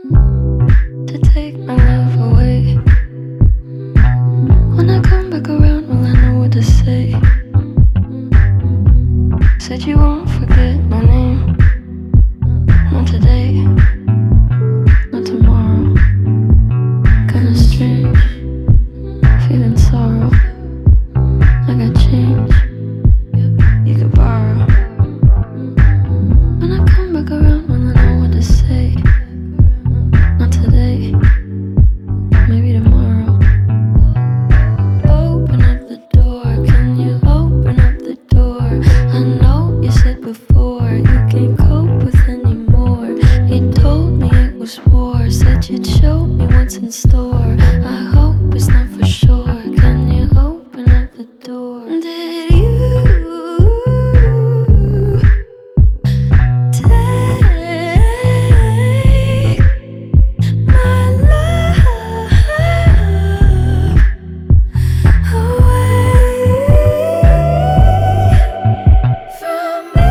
to take my love away. When I come back around, will I know what to say? Said you won't forget my name. Not today, not tomorrow. Kinda strange, feeling sorrow. I got change you could borrow. When I come back around, will I know what to say? Not today, maybe tomorrow. Open up the door, can you open up the door? I know you said before you can't cope with anymore. You told me it was war, said you'd show me what's in store. I hope it's not for sure. Can you open up the door? Did you take my love away from me?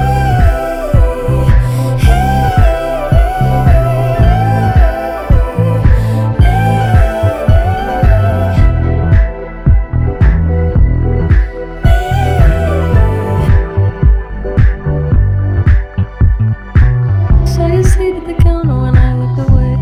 So you seated the counter when I looked away.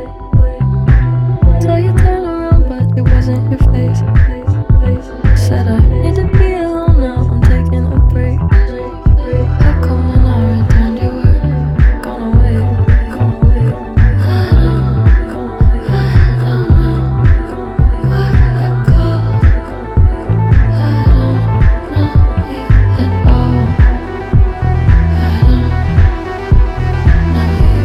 So you turned around, but it wasn't your face. Said I need to be alone now, I'm taking a break. How come when I returned you were gone away? I don't know where I go. I don't know you at all. I don't know you.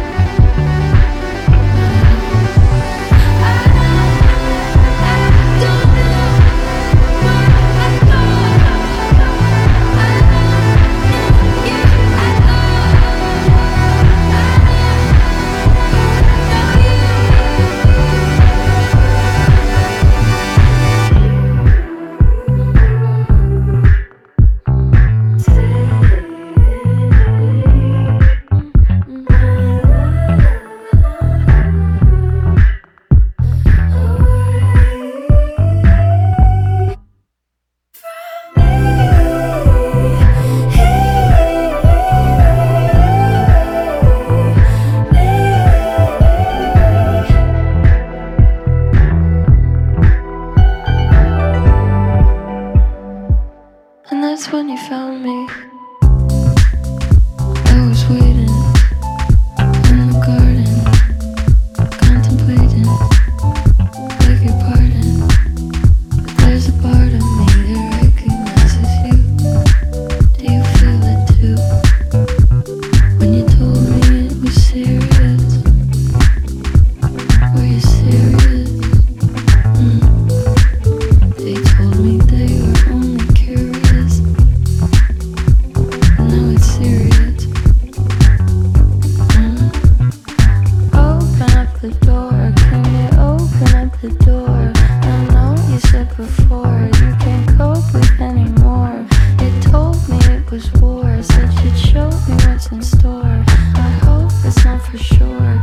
And that's when you found me. I was waiting in the garden, contemplating, beg your pardon. But there's a part of me that recognizes you. Do you feel it too? When you told me it was serious, were you serious? They told me they were only curious. Now it's serious. Open up the door, can you open up the door? I know you said before you can't cope with anymore. You told me it was war, said you'd show me what's in store. I hope it's not for sure.